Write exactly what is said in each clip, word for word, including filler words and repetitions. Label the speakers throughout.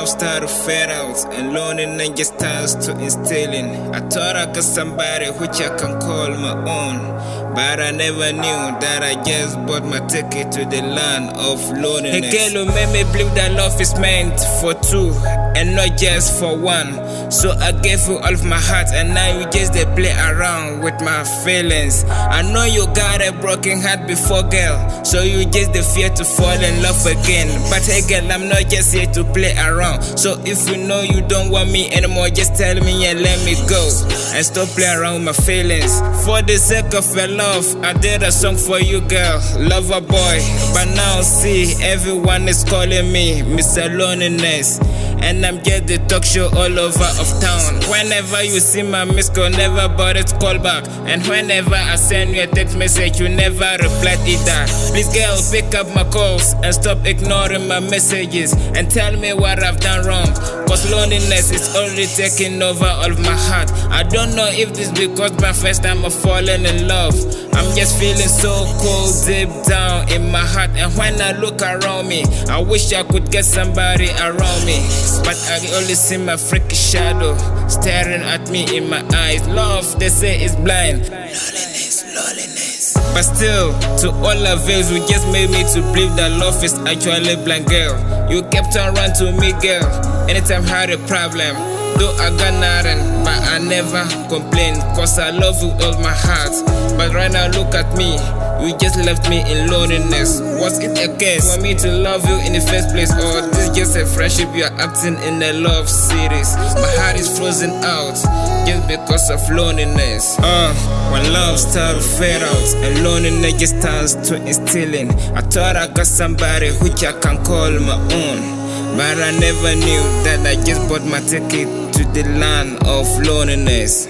Speaker 1: love started to fade out, and loneliness just starts to instilling. I thought I got somebody which I can call my own, but I never knew that I just bought my ticket to the land of loneliness. Hey girl, who made me believe that love is meant for two and not just for one. So I gave you all of my heart, and now you just they play around with my feelings. I know you got a broken heart before, girl, so you just the fear to fall in love again. But hey girl, I'm not just here to play around. So if you know you don't want me anymore, just tell me and let me go, and stop playing around with my feelings. For the sake of your love, I did a song for you, girl, lover boy. But now see, everyone is calling me Mister Loneliness, and I'm just the talk show all over of town. Whenever you see my missed call, never bother to call back. And whenever I send you a text message, you never reply either. Please girl, pick up my calls and stop ignoring my messages, and tell me what I've done wrong, cause loneliness is already taking over all of my heart. I don't know if this because my first time of falling in love. I'm just feeling so cold deep down in my heart, and when I look around me, I wish I could get somebody around me, but I only see my freaky shadow staring at me in my eyes. Love, they say, is blind. Loneliness, loneliness. But still, to all of us who just made me to believe that love is actually blind, girl. You kept on running to me, girl, anytime I had a problem. Though I got nothing, but I never complain, cause I love you with all my heart. But right now look at me, you just left me in loneliness. Was it a case for me to love you in the first place, or this just a friendship you are acting in a love series? My heart is frozen out just because of loneliness. Uh, when love started to fade out and loneliness just starts to instilling, I thought I got somebody which I can call my own, but I never knew that I just bought my ticket to the land of loneliness.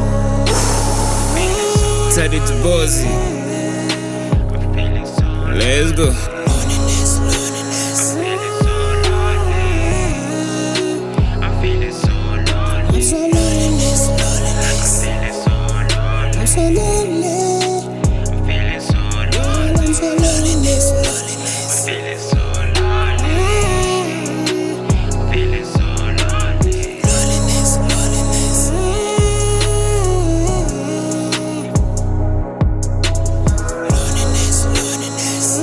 Speaker 1: Tell it to Bozy. Let's go.
Speaker 2: Loneliness, loneliness. I'm feeling so lonely. I'm so loneliness, loneliness. I'm so lonely. I'm feeling so lonely. I'm so loneliness, loneliness. I'm feeling so lonely. I'm feeling so lonely. Loneliness, loneliness. Loneliness, loneliness.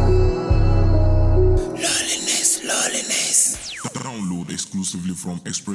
Speaker 2: Loneliness, loneliness.
Speaker 3: Download exclusively from Express.